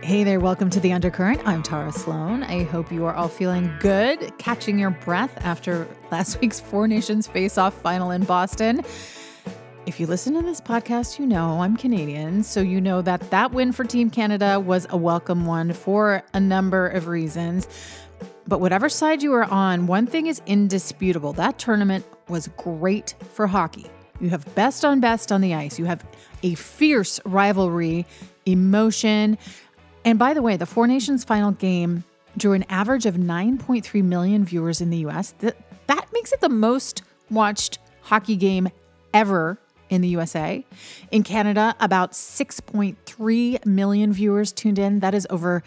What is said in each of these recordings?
Hey there, welcome to The Undercurrent. I'm Tara Sloan. I hope you are all feeling good, catching your breath after last week's Four Nations Face-Off final in Boston. If you listen to this podcast, you know I'm Canadian, so you know that that win for Team Canada was a welcome one for a number of reasons. But whatever side you are on, one thing is indisputable. That tournament was great for hockey. You have best on the ice. You have a fierce rivalry, emotion. And by the way, the Four Nations final game drew an average of 9.3 million viewers in the US. That makes it the most watched hockey game ever in the USA. In Canada, about 6.3 million viewers tuned in. That is over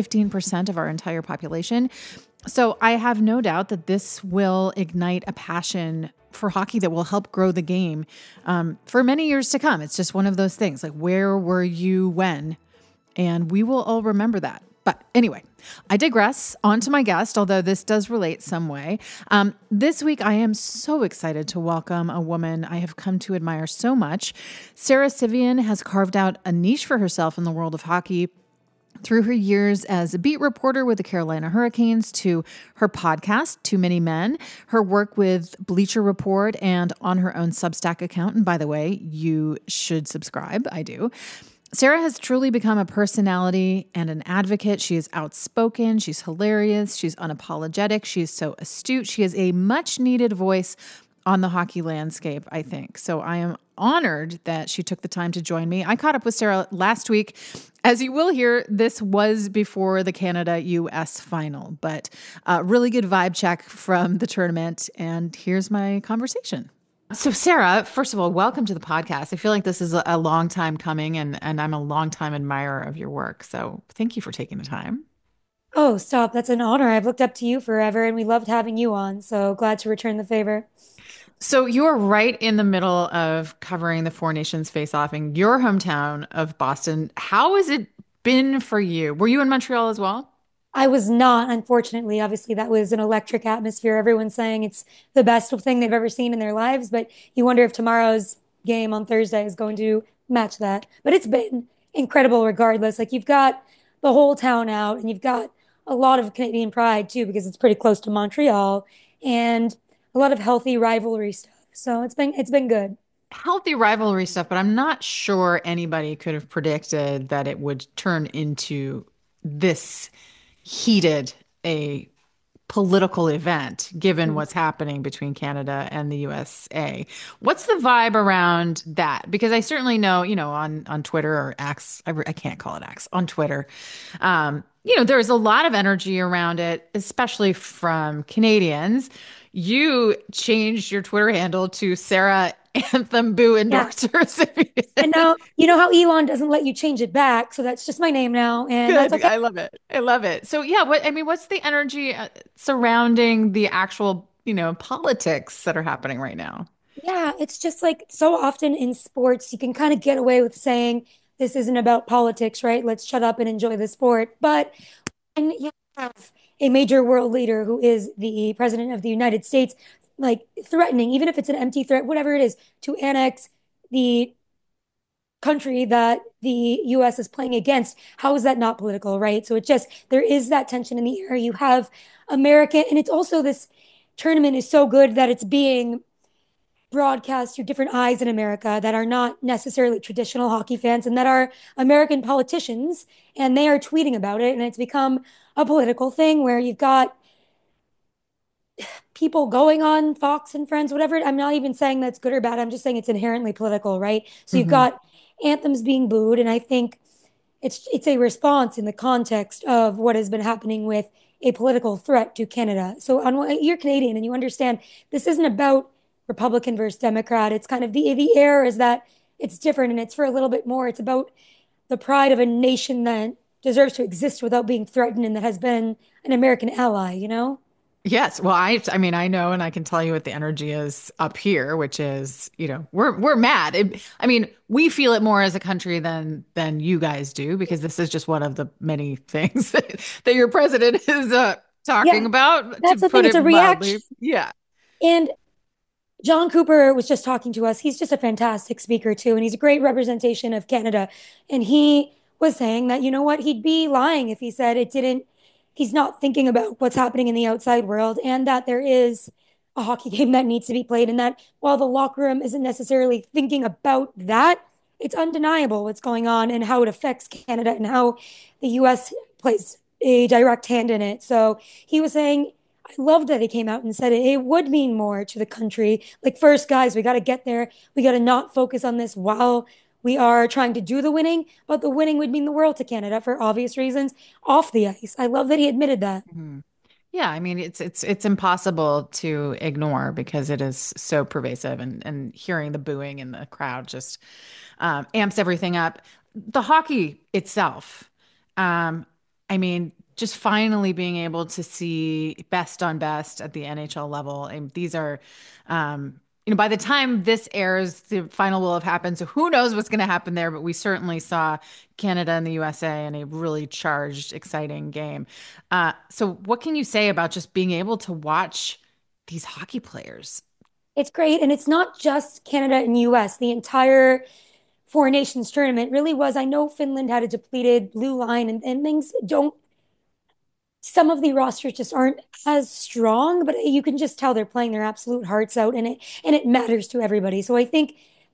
15% of our entire population. So I have no doubt that this will ignite a passion for hockey that will help grow the game for many years to come. It's just one of those things, like, where were you when? And we will all remember that. But anyway, I digress. On to my guest, although this does relate some way. This week, I am so excited to welcome a woman I have come to admire so much. Sara Civian has carved out a niche for herself in the world of hockey through her years as a beat reporter with the Carolina Hurricanes, to her podcast, Too Many Men, her work with Bleacher Report, and on her own Substack account. And by the way, you should subscribe. I do. Sara has truly become a personality and an advocate. She is outspoken. She's hilarious. She's unapologetic. She's so astute. She is a much needed voice on the hockey landscape, I think. So I am honored that she took the time to join me. I caught up with Sara last week. As you will hear, this was before the Canada-US final, but really good vibe check from the tournament. And here's my conversation. So Sara, first of all, welcome to the podcast. I feel like this is a long time coming, and I'm a long time admirer of your work. So thank you for taking the time. Oh, stop. That's an honor. I've looked up to you forever and we loved having you on. So glad to return the favor. So you're right in the middle of covering the Four Nations face-off in your hometown of Boston. How has it been for you? Were you in Montreal as well? I was not, unfortunately. Obviously, that was an electric atmosphere. Everyone's saying it's the best thing they've ever seen in their lives, but you wonder if tomorrow's game on Thursday is going to match that. But it's been incredible regardless. Like, you've got the whole town out and you've got a lot of Canadian pride too, because it's pretty close to Montreal, and a lot of healthy rivalry stuff. So it's been good. Healthy rivalry stuff, but I'm not sure anybody could have predicted that it would turn into this heated a political event, given what's happening between Canada and the USA. What's the vibe around that? Because I certainly know, on Twitter or X, I can't call it X, on Twitter, there's a lot of energy around it, especially from Canadians. You changed your Twitter handle to Sarah Anthem Boo Yeah. Endorsers. And now you know how Elon doesn't let you change it back, so that's just my name now, and that's Good. okay. I love it. I love it. So yeah, what's the energy surrounding the actual, politics that are happening right now? Yeah, it's just like so often in sports, you can kind of get away with saying this isn't about politics, right? Let's shut up and enjoy the sport. But when you have a major world leader who is the president of the United States, like threatening, even if it's an empty threat, whatever it is, to annex the country that the US is playing against, how is that not political, right? So it just, there is that tension in the air. You have American, and it's also this tournament is so good that it's being broadcast through different eyes in America that are not necessarily traditional hockey fans and that are American politicians, and they are tweeting about it. And it's become a political thing where you've got people going on Fox and Friends, whatever. I'm not even saying that's good or bad. I'm just saying it's inherently political, right? So you've Hmm. got anthems being booed, and I think it's a response in the context of what has been happening with a political threat to Canada. So you're Canadian and you understand this isn't about Republican versus Democrat. It's kind of the air is that it's different and it's for a little bit more. It's about the pride of a nation that deserves to exist without being threatened and that has been an American ally, you know? Yes. Well, I mean, I know, and I can tell you what the energy is up here, which is, we're mad. I mean, we feel it more as a country than you guys do, because this is just one of the many things that your president is talking Yeah, about, to that's the thing. put It's it a mildly. reaction. Yeah. And John Cooper was just talking to us. He's just a fantastic speaker too, and he's a great representation of Canada. And he was saying that, you know what, he'd be lying if he said it didn't, he's not thinking about what's happening in the outside world, and that there is a hockey game that needs to be played. And that while the locker room isn't necessarily thinking about that, it's undeniable what's going on and how it affects Canada and how the US plays a direct hand in it. So he was saying, I loved that he came out and said it would mean more to the country. Like, first, guys, we got to get there. We got to not focus on this while we are trying to do the winning, but the winning would mean the world to Canada for obvious reasons off the ice. I love that he admitted that. Mhm. Yeah, I mean it's impossible to ignore because it is so pervasive, and hearing the booing in the crowd just amps everything up. The hockey itself, um, I mean, just finally being able to see best on best at the NHL level. And these are, by the time this airs, the final will have happened. So who knows what's going to happen there? But we certainly saw Canada and the USA in a really charged, exciting game. So what can you say about just being able to watch these hockey players? It's great. And it's not just Canada and US. The entire Four Nations tournament really was. I know Finland had a depleted blue line, and things don't, some of the rosters just aren't as strong, but you can just tell they're playing their absolute hearts out, and it matters to everybody. So I think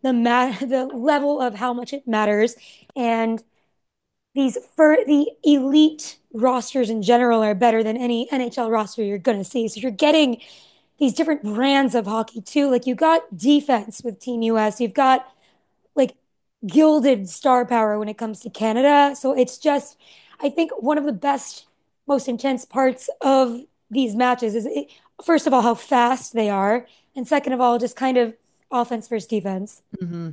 the level of how much it matters, and these for the elite rosters in general are better than any NHL roster you're gonna see. So you're getting these different brands of hockey too. Like, you got defense with Team US, you've got like gilded star power when it comes to Canada. So it's just, I think one of the best, most intense parts of these matches is first of all, how fast they are. And second of all, just kind of offense versus defense. Hmm.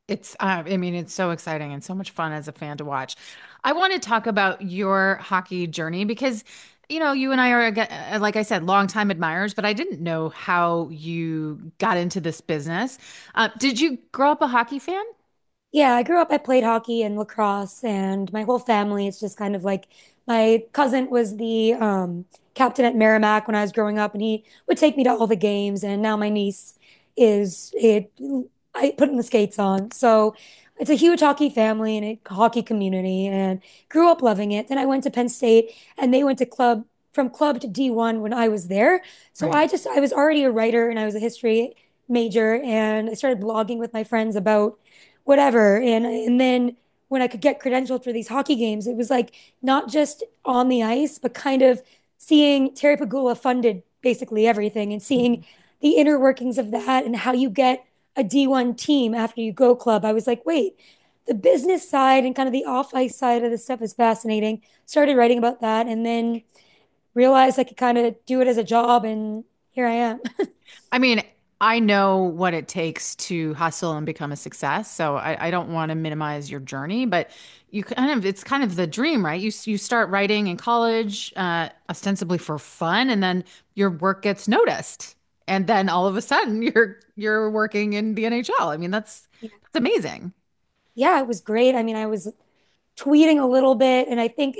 I mean, it's so exciting and so much fun as a fan to watch. I want to talk about your hockey journey because, you and I are, like I said, longtime admirers, but I didn't know how you got into this business. Did you grow up a hockey fan? Yeah, I grew up, I played hockey and lacrosse, and my whole family, it's just kind of like my cousin was the captain at Merrimack when I was growing up, and he would take me to all the games. And now my niece is it, I put in the skates on. So it's a huge hockey family and a hockey community, and grew up loving it. Then I went to Penn State, and they went to from club to D1 when I was there. So Right. I was already a writer, and I was a history major, and I started blogging with my friends about whatever. And then when I could get credentialed for these hockey games, it was like not just on the ice, but kind of seeing Terry Pagula funded basically everything, and seeing the inner workings of that and how you get a D1 team after you go club. I was like, wait, the business side and kind of the off ice side of the stuff is fascinating. Started writing about that, and then realized I could kind of do it as a job, and here I am. I mean, I know what it takes to hustle and become a success, so I don't want to minimize your journey, but it's kind of the dream, right? You start writing in college, ostensibly for fun, and then your work gets noticed, and then all of a sudden you're working in the NHL. I mean, that's amazing. Yeah, it was great. I mean, I was tweeting a little bit, and I think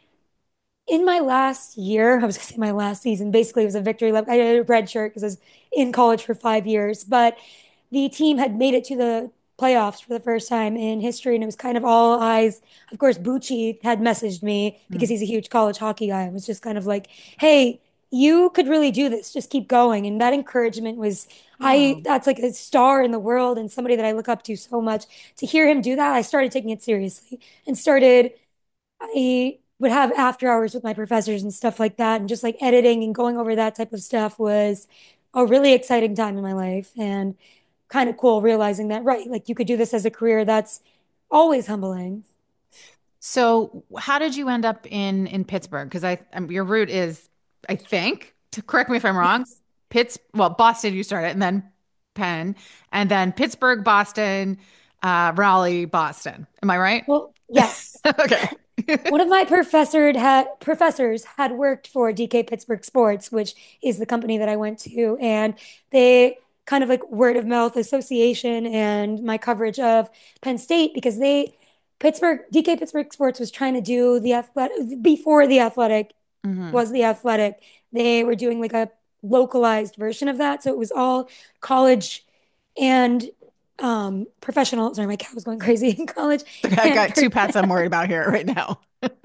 in my last year, I was gonna say my last season, basically it was a victory lap. I had a red shirt because I was in college for 5 years, but the team had made it to the playoffs for the first time in history, and it was kind of all eyes. Of course, Bucci had messaged me because Mm. he's a huge college hockey guy. It was just kind of like, hey, you could really do this. Just keep going. And that encouragement was, Oh. that's like a star in the world and somebody that I look up to so much. To hear him do that, I started taking it seriously and started I would have after hours with my professors and stuff like that. And just like editing and going over that type of stuff was a really exciting time in my life, and kind of cool realizing that, right, like you could do this as a career. That's always humbling. So, how did you end up in Pittsburgh? Because your route is, I think, to correct me if I'm wrong, Yes. Boston you started, and then Penn, and then Pittsburgh, Boston, Raleigh, Boston. Am I right? Well, yes. Okay. One of my professors had worked for DK Pittsburgh Sports, which is the company that I went to, and they kind of like word of mouth association and my coverage of Penn State, because they Pittsburgh DK Pittsburgh Sports was trying to do the athletic before the athletic Hmm. was the athletic. They were doing like a localized version of that, so it was all college and professional, sorry, my cat was going crazy in college I and got two pets I'm worried about here right now.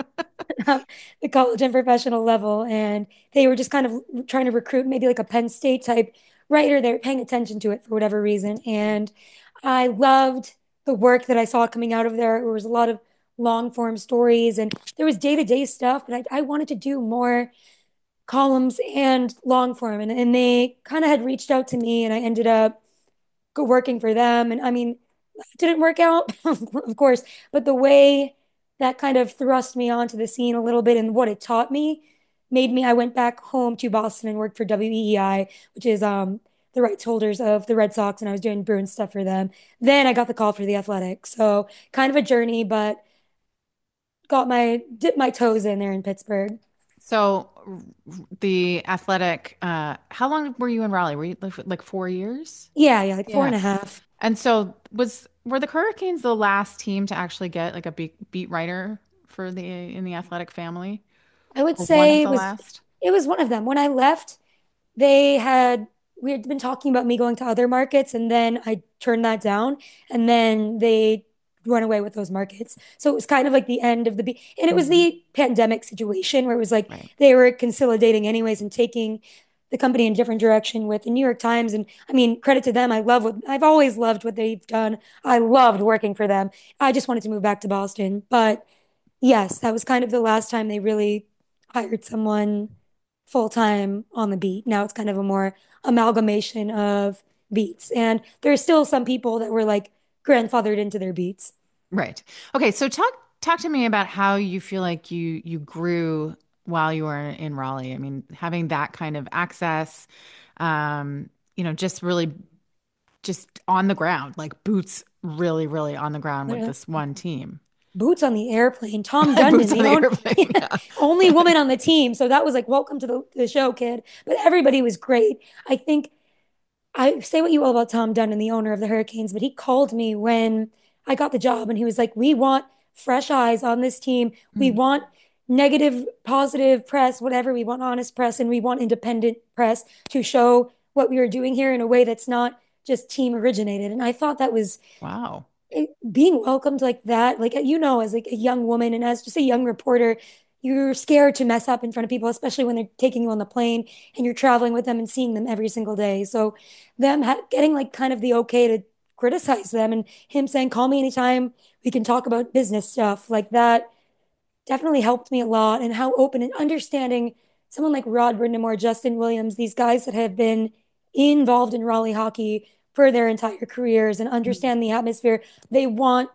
the college and professional level. And they were just kind of trying to recruit maybe like a Penn State type writer. They were paying attention to it for whatever reason. And I loved the work that I saw coming out of there. There was a lot of long form stories and there was day-to-day stuff, but I wanted to do more columns and long form. And they kind of had reached out to me and I ended up working for them. And I mean, it didn't work out, of course, but the way that kind of thrust me onto the scene a little bit and what it taught me made me, I went back home to Boston and worked for WEEI, which is the rights holders of the Red Sox, and I was doing Bruins stuff for them. Then I got the call for the Athletic. So kind of a journey, but dipped my toes in there in Pittsburgh. So the Athletic, how long were you in Raleigh? Were you like 4 years? Yeah, yeah, like four Yeah. and a half. And so were the Hurricanes the last team to actually get like a beat writer for the in the Athletic family? I would Or one of say the last? it was one of them. When I left, they had we had been talking about me going to other markets and then I turned that down and then they went away with those markets. So it was kind of like the end of and it was Mhm. the pandemic situation where it was like Right. they were consolidating anyways and taking the company in a different direction with the New York Times. And I mean, credit to them. I've always loved what they've done. I loved working for them. I just wanted to move back to Boston. But yes, that was kind of the last time they really hired someone full time on the beat. Now it's kind of a more amalgamation of beats. And there's still some people that were like grandfathered into their beats. Right. Okay, so talk to me about how you feel like you grew while you were in Raleigh. I mean, having that kind of access, just really just on the ground, like boots really, really on the ground with this one team. Boots on the airplane. Tom Dundon, Boots on the the own, airplane. yeah, Yeah. only woman on the team. So that was like, welcome to the show, kid. But everybody was great. I think I say what you will about Tom Dundon, the owner of the Hurricanes, but he called me when I got the job and he was like, we want fresh eyes on this team. We Mm, want negative, positive press, whatever. We want honest press and we want independent press to show what we are doing here in a way that's not just team originated. And I thought that was wow. being welcomed like that, like as like a young woman and as just a young reporter, you're scared to mess up in front of people, especially when they're taking you on the plane and you're traveling with them and seeing them every single day. So getting like kind of the okay to criticize them and him saying, "Call me anytime. We can talk about business stuff," like that definitely helped me a lot. And how open and understanding someone like Rod Brindamore, Justin Williams, these guys that have been involved in Raleigh hockey for their entire careers and Mm. understand the atmosphere. They want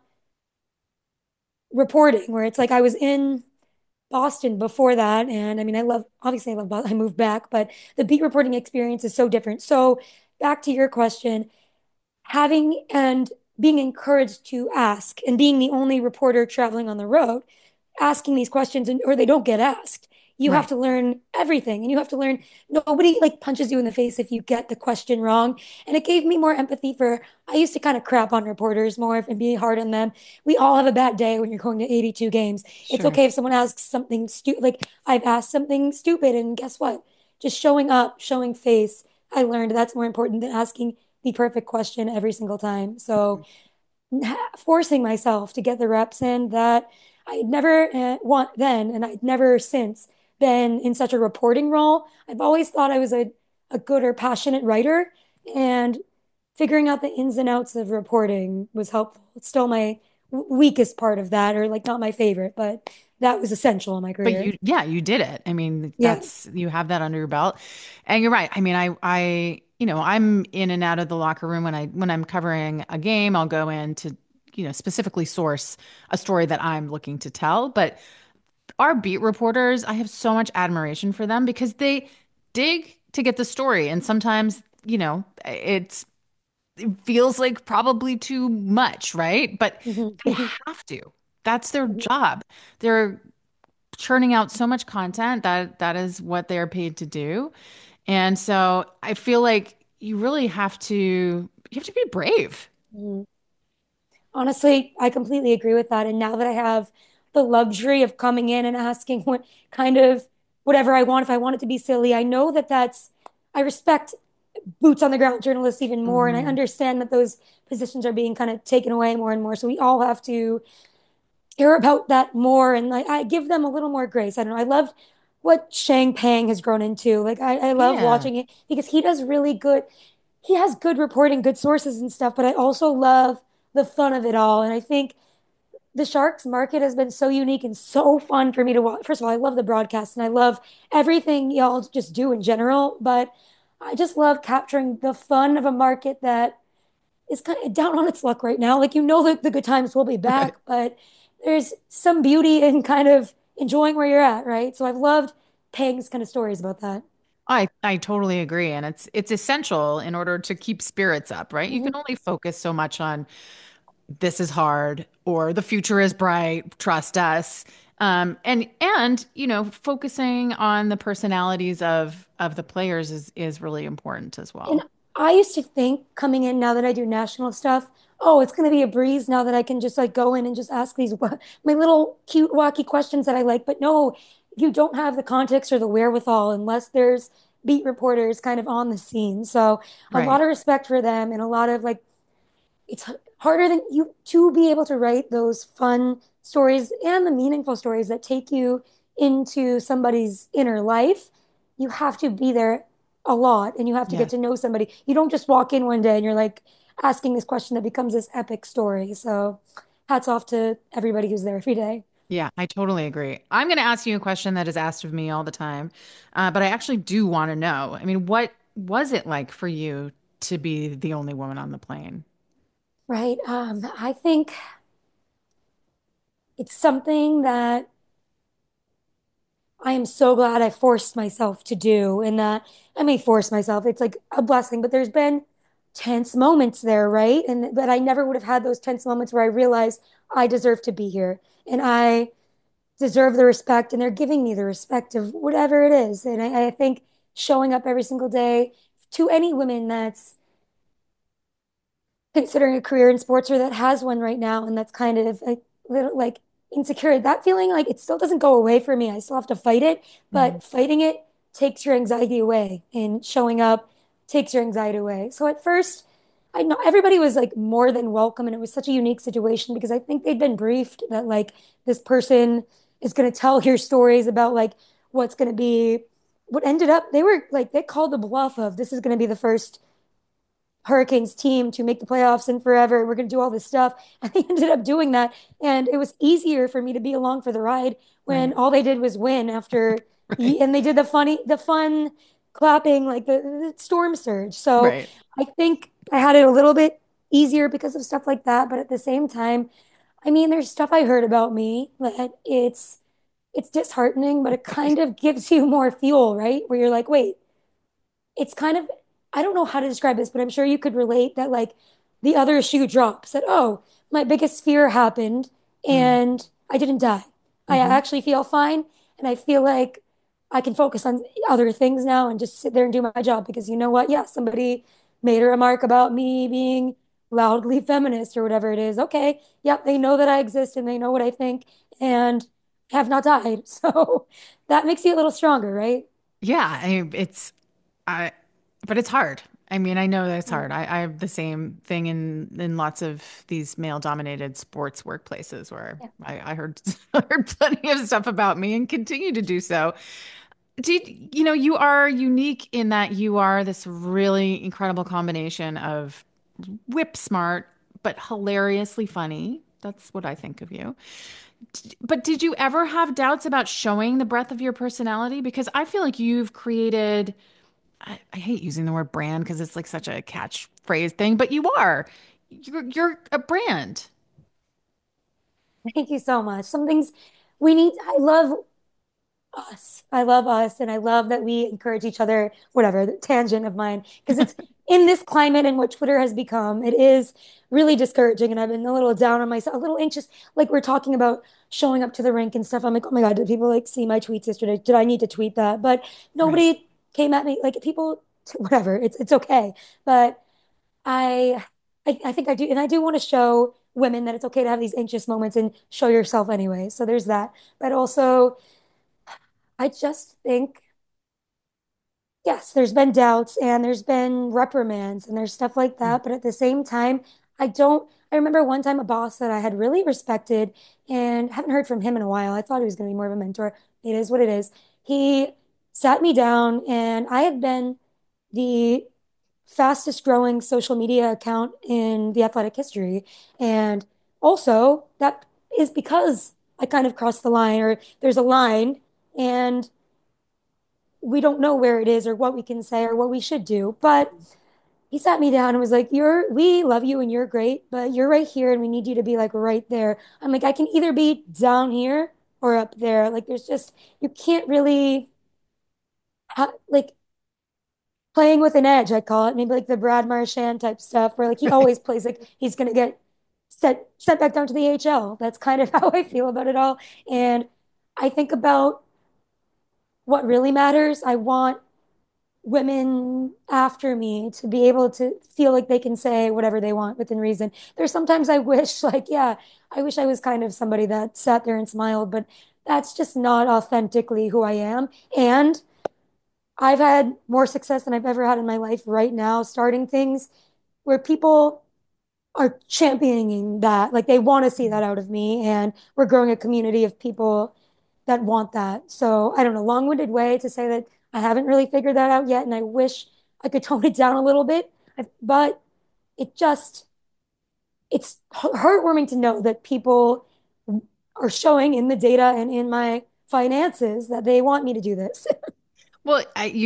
reporting where it's like I was in Boston before that. And I mean, obviously, I love Boston. I moved back, but the beat reporting experience is so different. So, back to your question, having and being encouraged to ask and being the only reporter traveling on the road asking these questions or they don't get asked. You have Right. to learn everything and you have to learn nobody like punches you in the face if you get the question wrong. And it gave me more empathy for I used to kind of crap on reporters more and be hard on them. We all have a bad day when you're going to 82 games. It's Sure. okay if someone asks something stupid, like I've asked something stupid and guess what? Just showing up, showing face. I learned that's more important than asking the perfect question every single time. So forcing myself to get the reps in that I had never want then and I'd never since been in such a reporting role. I've always thought I was a good or passionate writer and figuring out the ins and outs of reporting was helpful. It's still my weakest part of that or like not my favorite, but that was essential in my But career. yeah, you did it. I mean, Yeah. you have that under your belt. And you're right. I mean, I'm in and out of the locker room when I'm covering a game, I'll go in to, specifically source a story that I'm looking to tell. But our beat reporters, I have so much admiration for them because they dig to get the story. And sometimes, it feels like probably too much, right? But they have to. That's their job. They're churning out so much content that is what they're paid to do. And so I feel like you have to be brave. Honestly, I completely agree with that. And now that I have the luxury of coming in and asking what kind of whatever I want, if I want it to be silly, I know that I respect boots on the ground journalists even more. And I Hmm. understand that those positions are being kind of taken away more and more. So we all have to care about that more. And like I give them a little more grace. I don't know. I love what Shang Pang has grown into. Like I love Yeah. watching it because he does really good. He has good reporting, good sources and stuff, but I also love the fun of it all. And I think the Sharks market has been so unique and so fun for me to watch. First of all, I love the broadcast and I love everything y'all just do in general, but I just love capturing the fun of a market that is kind of down on its luck right now. Like, you know that the good times will be Right. back, but there's some beauty in kind of enjoying where you're at, right? So I've loved Peg's kind of stories about that. I totally agree, and it's essential in order to keep spirits up, right? You can Mhm. only focus so much on this is hard or the future is bright, trust us. And focusing on the personalities of the players is really important as And well. I used to think coming in now that I do national stuff, oh, it's going to be a breeze now that I can just like go in and just ask these my little cute wacky questions that I like. But no, you don't have the context or the wherewithal unless there's beat reporters kind of on the scene. So a lot Right. of respect for them and a lot of like it's harder than you to be able to write those fun stories and the meaningful stories that take you into somebody's inner life. You have to be there a lot and you have to Yeah. get to know somebody. You don't just walk in one day and you're like asking this question that becomes this epic story. So hats off to everybody who's there every day. Yeah, I totally agree. I'm going to ask you a question that is asked of me all the time, but I actually do want to know. I mean, what was it like for you to be the only woman on the plane? Right. I think it's something that I am so glad I forced myself to do, and that I may force myself. It's like a blessing, but there's been tense moments there, right? And but I never would have had those tense moments where I realized I deserve to be here and I deserve the respect, and they're giving me the respect of whatever it is. And I think showing up every single day to any women that's considering a career in sports or that has one right now and that's kind of a little like insecure, that feeling like it still doesn't go away for me. I still have to fight it, Mhm. but fighting it takes your anxiety away and showing up takes your anxiety away. So at first, I know everybody was like more than welcome and it was such a unique situation because I think they'd been briefed that like this person is going to tell your stories about like what's going to be what ended up they were like they called the bluff of this is going to be the first Hurricanes team to make the playoffs in forever. We're going to do all this stuff. And they ended up doing that. And it was easier for me to be along for the ride when Right. all they did was win after, Right. and they did the fun clapping, like the storm surge. So Right. I think I had it a little bit easier because of stuff like that. But at the same time, I mean, there's stuff I heard about me that it's disheartening, but it kind of gives you more fuel, right? Where you're like, wait, it's kind of I don't know how to describe this, but I'm sure you could relate that like the other shoe drops that oh, my biggest fear happened Mm. and I didn't die. I Hmm. actually feel fine and I feel like I can focus on other things now and just sit there and do my job because you know what? Yeah, somebody made a remark about me being loudly feminist or whatever it is. Okay, yep, they know that I exist and they know what I think and have not died. So that makes you a little stronger, right? Yeah, I, but it's hard. I mean, I know that it's hard. Mm. I have the same thing in lots of these male-dominated sports workplaces where Yeah. I heard heard plenty of stuff about me and continue to do so. You are unique in that you are this really incredible combination of whip smart but hilariously funny. That's what I think of you. But did you ever have doubts about showing the breadth of your personality? Because I feel like you've created, I hate using the word brand because it's like such a catchphrase thing, but you are. You're a brand. Thank you so much. Some things we need, I love us. I love us. And I love that we encourage each other, whatever, the tangent of mine, because it's in this climate and what Twitter has become, it is really discouraging. And I've been a little down on myself, a little anxious. Like we're talking about showing up to the rink and stuff. I'm like, oh my God, did people like see my tweets yesterday? Did I need to tweet that? But Right. nobody came at me. Like people, whatever, it's okay. But I, I think I do, and I do want to show women that it's okay to have these anxious moments and show yourself anyway. So there's that. But also, I just think yes, there's been doubts and there's been reprimands and there's stuff like Mm. that. But at the same time, I remember one time a boss that I had really respected and haven't heard from him in a while. I thought he was going to be more of a mentor. It is what it is. He sat me down and I had been the fastest growing social media account in the athletic history. And also, that is because I kind of crossed the line, or there's a line, and we don't know where it is or what we can say or what we should do. But he sat me down and was like, we love you and you're great, but you're right here and we need you to be like right there. I'm like, I can either be down here or up there. Like, you can't really, like, playing with an edge, I call it. Maybe like the Brad Marchand type stuff where like he always plays like he's going to get sent back down to the AHL. That's kind of how I feel about it all. And I think about what really matters. I want women after me to be able to feel like they can say whatever they want within reason. There's sometimes I wish, like, yeah, I wish I was kind of somebody that sat there and smiled, but that's just not authentically who I am. And I've had more success than I've ever had in my life right now, starting things where people are championing that. Like they want to see that out of me. And we're growing a community of people that want that. So I don't know, long-winded way to say that I haven't really figured that out yet. And I wish I could tone it down a little bit. But it just, it's heartwarming to know that people are showing in the data and in my finances that they want me to do this. Well,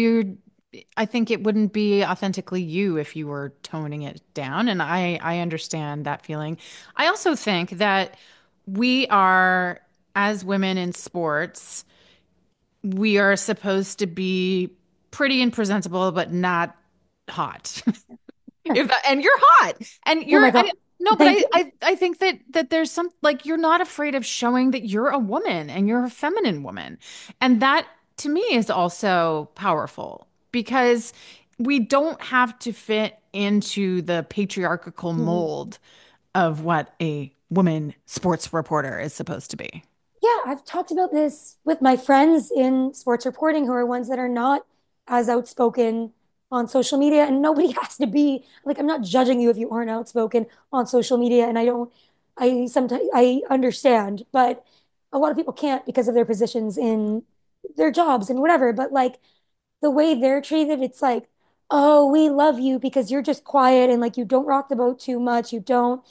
I think it wouldn't be authentically you if you were toning it down, and I understand that feeling. I also think that we are, as women in sports, we are supposed to be pretty and presentable, but not hot. If that, and you're hot, and Oh you're my God. no, but Thank you. I think that there's some like you're not afraid of showing that you're a woman and you're a feminine woman, and that to me is also powerful because we don't have to fit into the patriarchal Mhm. mold of what a woman sports reporter is supposed to be. Yeah, I've talked about this with my friends in sports reporting who are ones that are not as outspoken on social media. And nobody has to be like, I'm not judging you if you aren't outspoken on social media. And I sometimes, I understand, but a lot of people can't because of their positions in their jobs and whatever. But like the way they're treated, it's like, oh, we love you because you're just quiet and like you don't rock the boat too much. You don't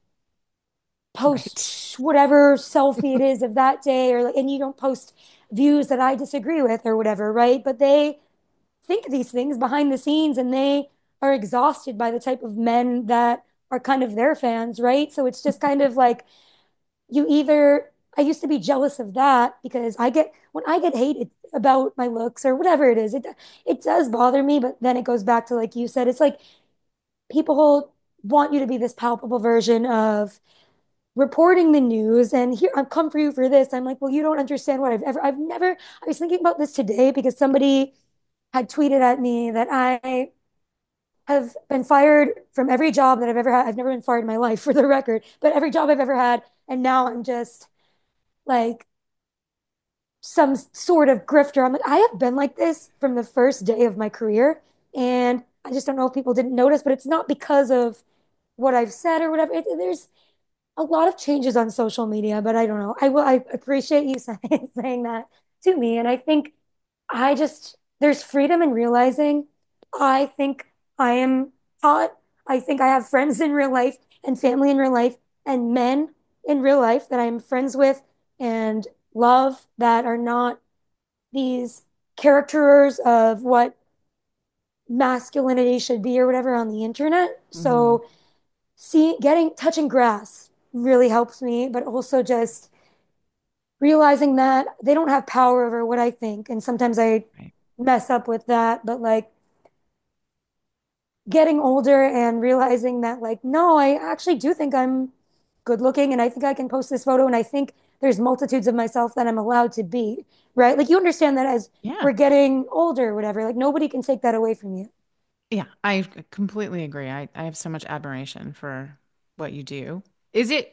Right. post whatever selfie it is of that day or like, and you don't post views that I disagree with or whatever, right? But they think these things behind the scenes and they are exhausted by the type of men that are kind of their fans, right? So it's just kind of like you either I used to be jealous of that because I get when I get hated about my looks or whatever it is, it does bother me, but then it goes back to like you said, it's like people want you to be this palpable version of reporting the news and here I've come for you for this. I'm like, well, you don't understand what I've never, I was thinking about this today because somebody had tweeted at me that I have been fired from every job that I've ever had. I've never been fired in my life for the record, but every job I've ever had. And now I'm just like some sort of grifter. I'm like, I have been like this from the first day of my career. And I just don't know if people didn't notice, but it's not because of what I've said or whatever. There's a lot of changes on social media, but I don't know. I appreciate you saying that to me. And I think there's freedom in realizing I think I am hot. I think I have friends in real life and family in real life and men in real life that I'm friends with and love that are not these characters of what masculinity should be or whatever on the internet. Mhm. So touching grass really helps me, but also just realizing that they don't have power over what I think. And sometimes I Right. mess up with that, but like getting older and realizing that, like, no, I actually do think I'm good looking and I think I can post this photo. And I think there's multitudes of myself that I'm allowed to be, right? Like, you understand that as Yeah. we're getting older, whatever, like, nobody can take that away from you. Yeah, I completely agree. I have so much admiration for what you do. Is it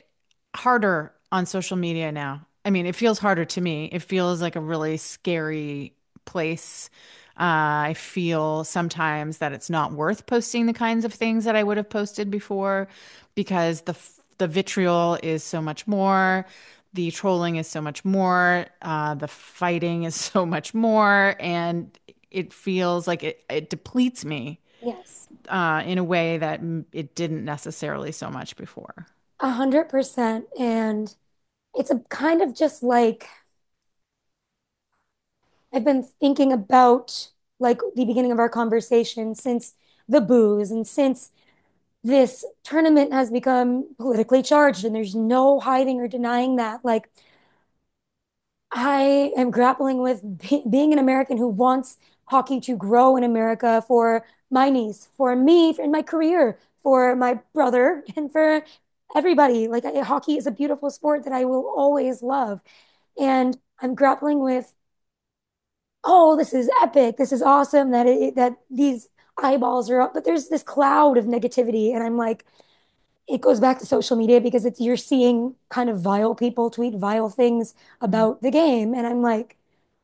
harder on social media now? I mean, it feels harder to me. It feels like a really scary place. I feel sometimes that it's not worth posting the kinds of things that I would have posted before because the vitriol is so much more, the trolling is so much more, the fighting is so much more, and it feels like it depletes me Yes, in a way that it didn't necessarily so much before. 100%. And it's a kind of just like I've been thinking about like the beginning of our conversation since the booze and since this tournament has become politically charged and there's no hiding or denying that. Like I am grappling with being an American who wants hockey to grow in America for my niece, for me, for in my career, for my brother, and for everybody. Like hockey is a beautiful sport that I will always love. And I'm grappling with, oh, this is epic. This is awesome that these eyeballs are up, but there's this cloud of negativity. And I'm like, it goes back to social media because it's you're seeing kind of vile people tweet vile things Mhm. about the game. And I'm like,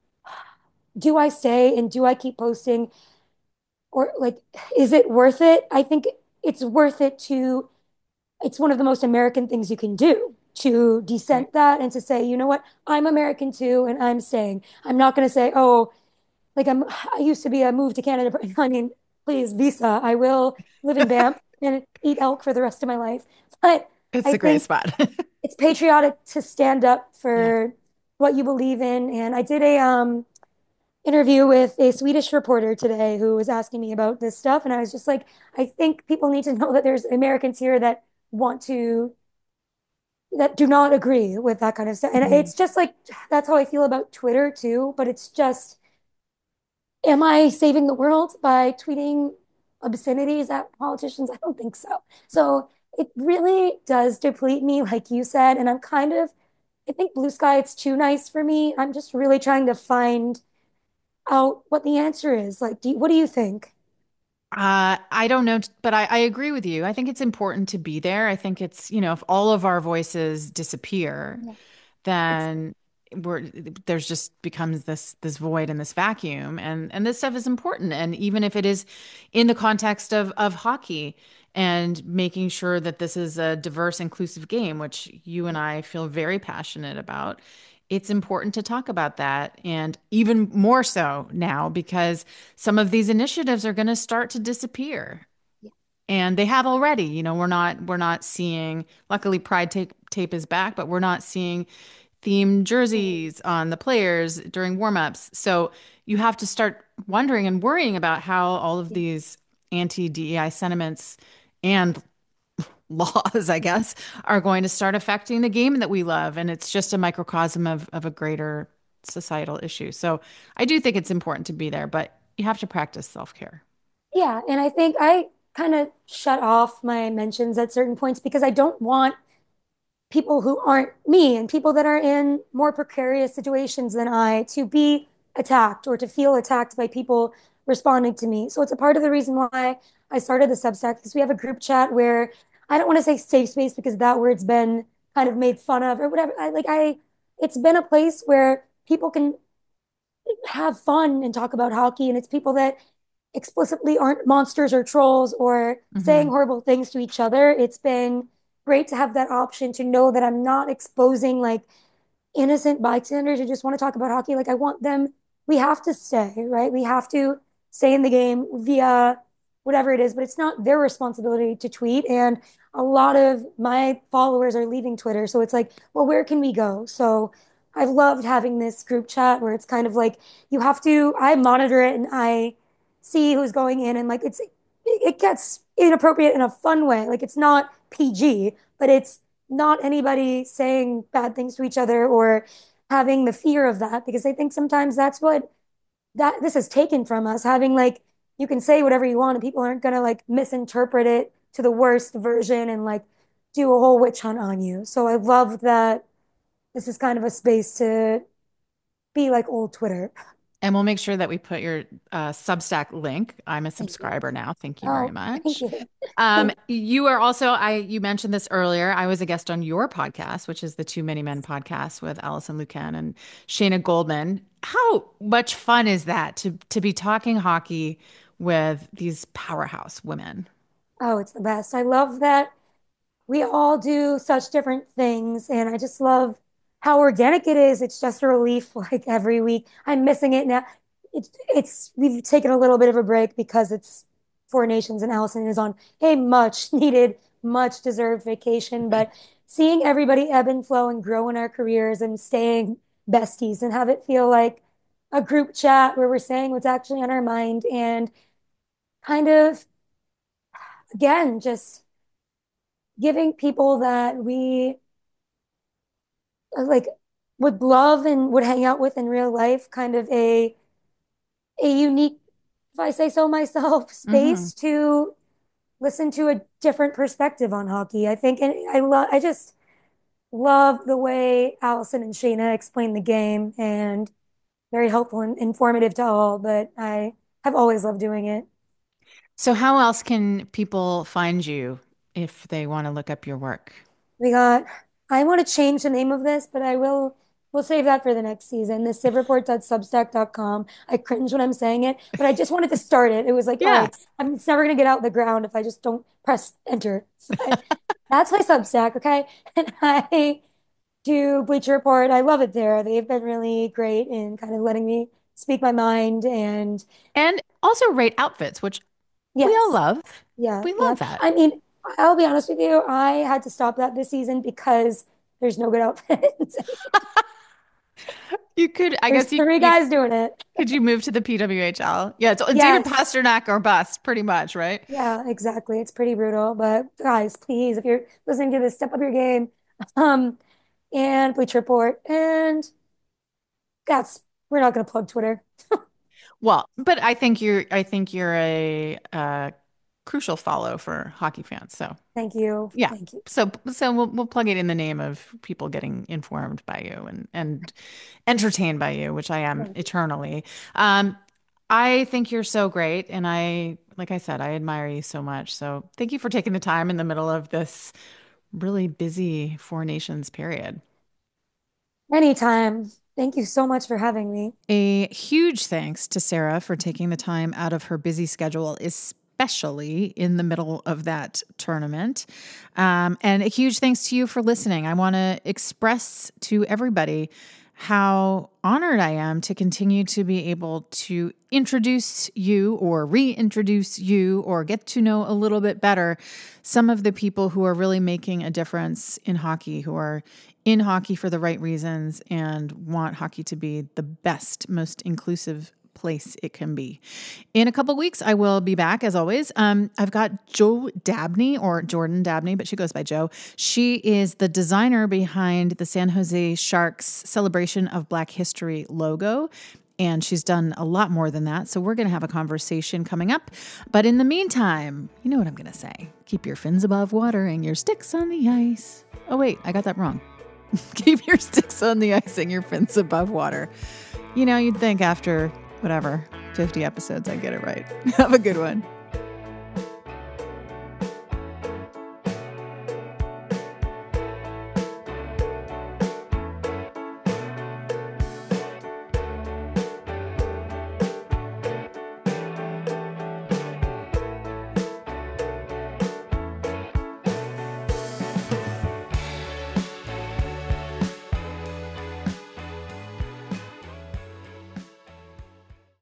do I stay and do I keep posting? Or like, is it worth it? I think it's worth it to, it's one of the most American things you can do to Right. dissent that and to say, you know what, I'm American too, and I'm staying. I'm not going to say, oh, like I used to be a move to Canada. I mean, please, visa. I will live in Banff and eat elk for the rest of my life. But It's I a great think spot. it's patriotic to stand up Yeah. for what you believe in. And I did a interview with a Swedish reporter today who was asking me about this stuff. And I was just like, I think people need to know that there's Americans here that want to, that do not agree with that kind of stuff. And Mhm. it's just like, that's how I feel about Twitter too. But it's just, am I saving the world by tweeting obscenities at politicians? I don't think so. So it really does deplete me, like you said. And I'm kind of, I think blue sky, it's too nice for me. I'm just really trying to find out what the answer is. Like, what do you think? I don't know, but I agree with you. I think it's important to be there. I think it's, if all of our voices disappear, Yeah. It's, then we're there's just becomes this void and this vacuum, and this stuff is important. And even if it is in the context of hockey and making sure that this is a diverse, inclusive game, which you and I feel very passionate about, it's important to talk about that. And even more so now because some of these initiatives are going to start to disappear. And they have already. We're not seeing, luckily Pride tape is back, but we're not seeing themed jerseys on the players during warmups. So you have to start wondering and worrying about how all of these anti-DEI sentiments and laws, I guess, are going to start affecting the game that we love. And it's just a microcosm of a greater societal issue. So I do think it's important to be there, but you have to practice self-care. yeah. And I think I kind of shut off my mentions at certain points because I don't want people who aren't me and people that are in more precarious situations than I to be attacked or to feel attacked by people responding to me. So it's a part of the reason why I started the Substack because we have a group chat where I don't want to say safe space because that word's been kind of made fun of or whatever. It's been a place where people can have fun and talk about hockey, and it's people that explicitly aren't monsters or trolls or saying Hmm. horrible things to each other. It's been great to have that option to know that I'm not exposing like innocent bystanders who just want to talk about hockey. Like I want them, we have to stay, right? We have to stay in the game via whatever it is, but it's not their responsibility to tweet. And a lot of my followers are leaving Twitter. So it's like, well, where can we go? So I've loved having this group chat where it's kind of like you have to, I monitor it and I see who's going in and like it gets inappropriate in a fun way. Like it's not PG, but it's not anybody saying bad things to each other or having the fear of that because I think sometimes that's what that this is taken from us having like you can say whatever you want and people aren't going to like misinterpret it to the worst version and like do a whole witch hunt on you. So I love that this is kind of a space to be like old Twitter. And we'll make sure that we put your Substack link. I'm a Thank you. subscriber now. Thank you very Oh, thank much. you. You are also, you mentioned this earlier. I was a guest on your podcast, which is the Too Many Men podcast with Allison Lucan and Shayna Goldman. How much fun is that to be talking hockey with these powerhouse women? Oh, it's the best. I love that we all do such different things, and I just love how organic it is. It's just a relief like every week. I'm missing it now. It's we've taken a little bit of a break because it's Four Nations and Allison is on a much needed, much deserved vacation. But seeing everybody ebb and flow and grow in our careers and staying besties and have it feel like a group chat where we're saying what's actually on our mind and kind of again just giving people that we like would love and would hang out with in real life kind of a unique, if I say so myself, Hmm. space to listen to a different perspective on hockey. I think, and I just love the way Allison and Shayna explain the game, and very helpful and informative to all, but I have always loved doing it. So, how else can people find you if they want to look up your work? We got, I want to change the name of this, but we'll save that for the next season. The civreport.substack.com. I cringe when I'm saying it, but I just wanted to start it. It was like, all Yeah. right, it's never going to get out of the ground if I just don't press enter. But that's my Substack, okay? And I do Bleacher Report. I love it there. They've been really great in kind of letting me speak my mind. And And also rate outfits, which we all yes, love. yeah, We yeah. love that. I mean, I'll be honest with you. I had to stop that this season because there's no good outfits. You could, I There's guess three guys doing it. could you move to the PWHL? Yeah, it's either Yes. Pasternak or bust, pretty much, right? Yeah, exactly. It's pretty brutal. But guys, please, if you're listening to this, step up your game. Um, and Bleacher Report. And that's we're not gonna plug Twitter. Well, but I think you're a crucial follow for hockey fans. So Thank you. yeah. Thank you. So we'll plug it in the name of people getting informed by you and entertained by you, which I am Thank you. eternally. Um, I think you're so great, and like I said, I admire you so much. So thank you for taking the time in the middle of this really busy Four Nations period. Anytime. Thank you so much for having me. A huge thanks to Sarah for taking the time out of her busy schedule, especially in the middle of that tournament. And a huge thanks to you for listening. I want to express to everybody how honored I am to continue to be able to introduce you or reintroduce you or get to know a little bit better some of the people who are really making a difference in hockey, who are in hockey for the right reasons and want hockey to be the best, most inclusive place it can be. In a couple weeks, I will be back as always. I've got Jo Dabney or Jordan Dabney, but she goes by Jo. She is the designer behind the San Jose Sharks Celebration of Black History logo. And she's done a lot more than that. So we're going to have a conversation coming up. But in the meantime, you know what I'm going to say. Keep your fins above water and your sticks on the ice. Oh, wait, I got that wrong. Keep your sticks on the ice and your fins above water. You know, you'd think after whatever, 50 episodes, I'd get it right. Have a good one.